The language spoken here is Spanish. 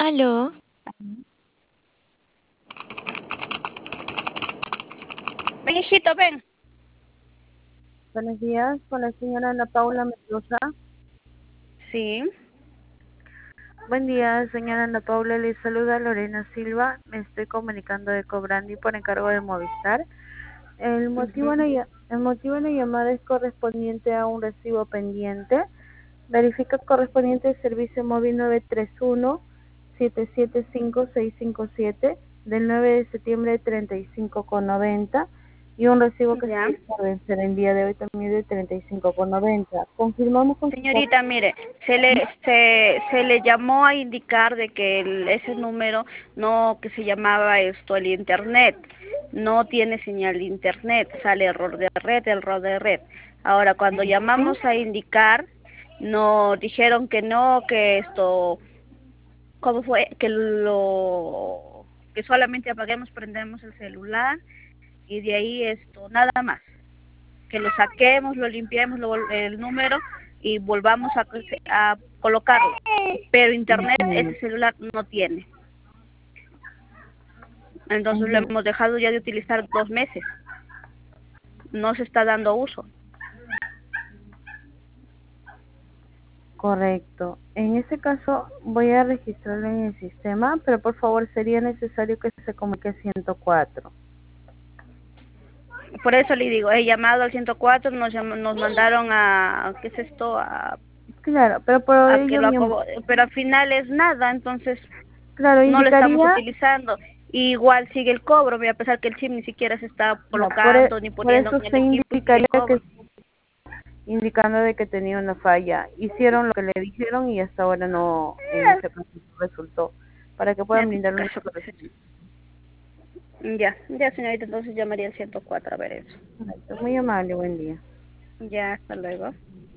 Aló, Ven, hijito, ven. Buenos días, con la señora Ana Paula Mendoza. Sí, Buen día, señora Ana Paula, le saluda Lorena Silva. Me estoy comunicando de Cobrandi por encargo de Movistar. El motivo de la llamada es correspondiente a un recibo pendiente. Verifica correspondiente al servicio móvil 931-775-657 del 9 de septiembre de 35,90 y un recibo que ya. se por vencer el día de hoy también de 35,90. Confirmamos con su Señorita, mire, se le llamó a indicar de que ese número no, que se llamaba esto el internet, no tiene señal de internet, sale error de red. Ahora, cuando llamamos a indicar, nos dijeron que no, que esto, ¿cómo fue? Que solamente apaguemos, prendemos el celular y de ahí esto, nada más. Que lo saquemos, lo limpiemos el número y volvamos a colocarlo. Pero internet ese celular no tiene. Entonces lo hemos dejado ya de utilizar 2 meses. No se está dando uso. Correcto. En ese caso voy a registrarlo en el sistema, pero por favor sería necesario que se comunique a 104. Por eso le digo, he llamado al 104, nos mandaron a, ¿qué es esto? Claro, pero por A que ello, pero al final es nada, entonces claro, no lo estamos indicaría, utilizando. Y igual sigue el cobro, a pesar que el chip ni siquiera se está ya, colocando ni por poniendo eso en el se equipo y sigue indicaría el que cobro. indicando de que tenía una falla. Hicieron lo que le dijeron y hasta ahora no, en ese caso no resultó, para que puedan En todo brindarle un caso, mejor pues, servicio. ya, señorita, entonces llamaría al 104 a ver eso. Correcto. Muy amable, buen día. Ya, hasta luego.